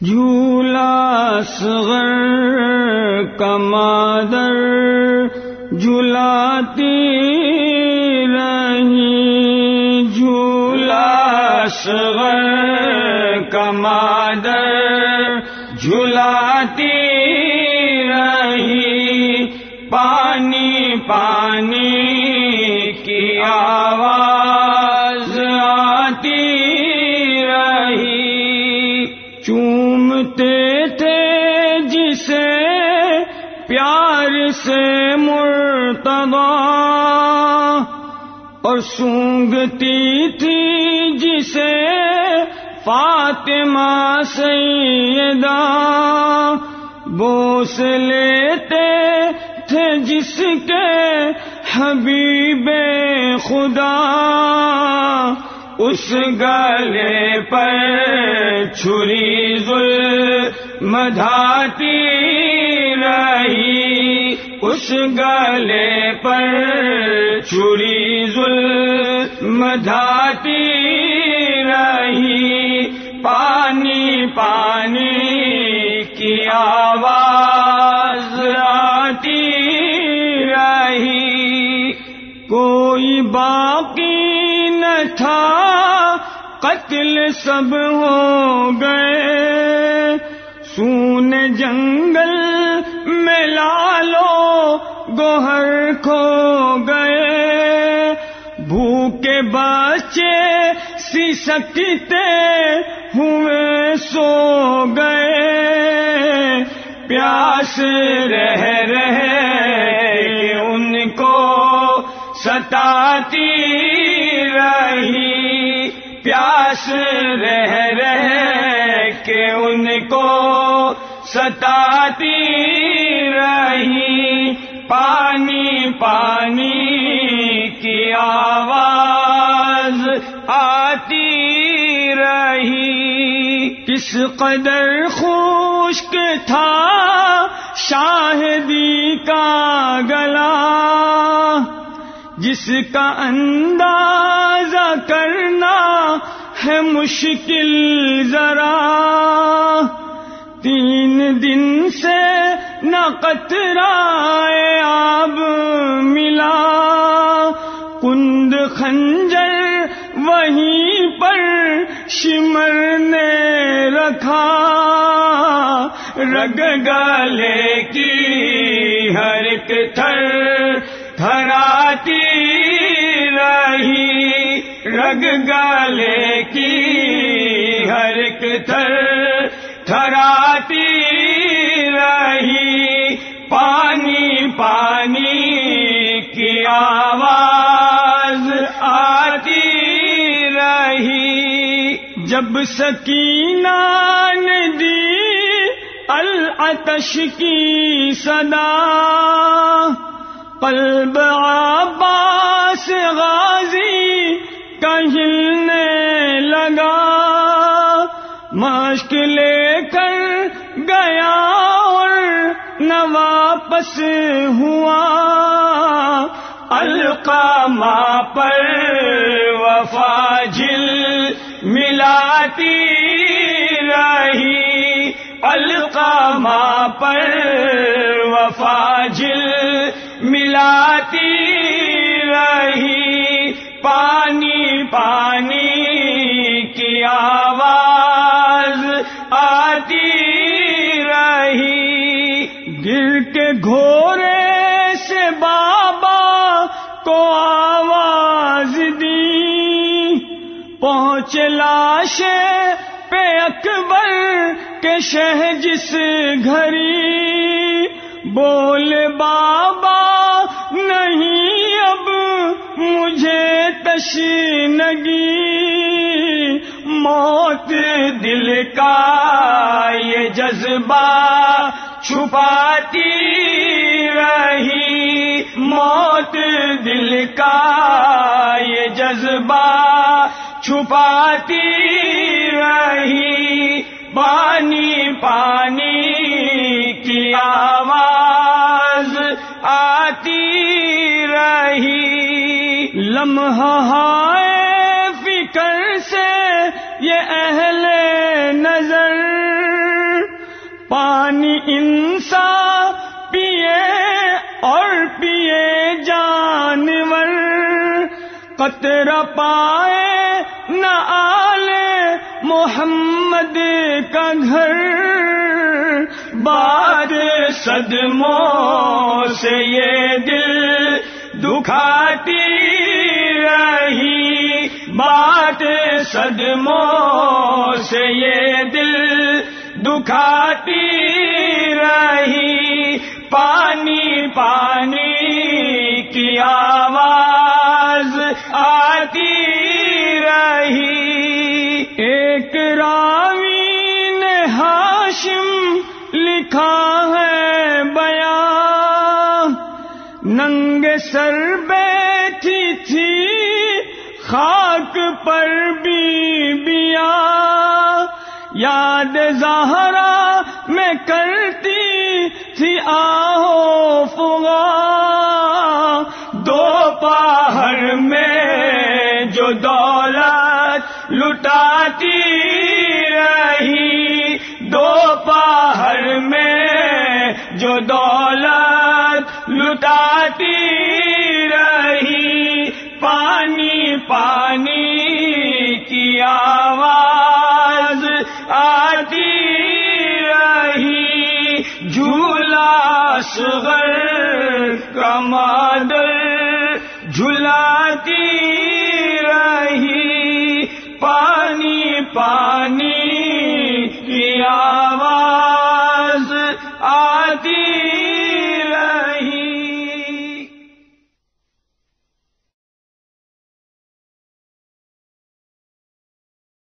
جھولا اصغر کا مادر جھلاتی رہی، جھولا اصغر کا مادر جھلاتی رہی، پانی پانی کی آواز آتی رہی، چومتے تھے جسے پیار سے مرتضی، اور سونگھتی تھی جسے فاطمہ سیدہ، بوس لیتے تھے جس کے حبیب خدا، اس گلے پر چھری ظلم دھاتی رہی، اس گلے پر چھری ظلم دھاتی رہی، پانی پانی کی آواز آتی رہی، کوئی باقی نہ تھا، قتل سب ہو گئے، سونے جنگل میں لالو گوہر کھو گئے، بھوکے بچے سسکتے ہوئے سو گئے، پیاس رہ ان کو ستاتی رہی، پیاس رہ کے ان کو ستاتی رہی، پانی پانی کی آواز آتی رہی، کس قدر خشک تھا شاہدی کا گلا، جس کا اندازہ کرنا ہے مشکل ذرا، 3 دن سے نہ قطرہ آب ملا، کند خنجر وہیں پر شمرنے رکھا، رگ گلے کی ہر ایک تھر تھراتی رہی، رگ گلے کی ہر ایک تھر تھراتی رہی، پانی پانی کی آواز آتی رہی، جب سکینہ نے دی العطش کی صدا، قلب عباس غازی کا ہلنے لگا، مشق لے کر گیا اور نہ واپس ہوا، القامہ پر وفا جل ملاتی رہی، القامہ پر وفا جل ملاتی رہی، پانی پانی کی آواز آتی رہی، گر کے گھوڑے سے بابا کو آواز دی، پہنچے لاش پہ اکبر کے شہ جس گھری، بولے بابا نہیں اب مجھے تشنگی، موت دل کا یہ جذبہ چھپاتی رہی، موت دل کا یہ جذبہ چھپاتی رہی، پانی پانی کی آواز آتی رہی، لمحہ ہائے فکر سے یہ اہل نظر پانی انسان پیے اور پیے جانور، قطرہ پائے نہ آلے محمد کا گھر۔ بات صدموں سے یہ دل دکھاتی رہی، بات صدموں سے یہ دل دکھاتی رہی، پانی پانی کی آواز آتی رہی۔ ایک راوی نے ہاشم لکھا ہے بیان، ننگے سر بیٹھی تھی خاک پر بیبیاں، یاد زہرا میں کرتی تھی آہو فغاں، دوپہر میں جو دولت لٹاتی رہی، دوپہر میں جو دولت لٹاتی رہی، پانی پانی کی آواز آتی رہی، جھولا اصغر کا مادر جھلاتی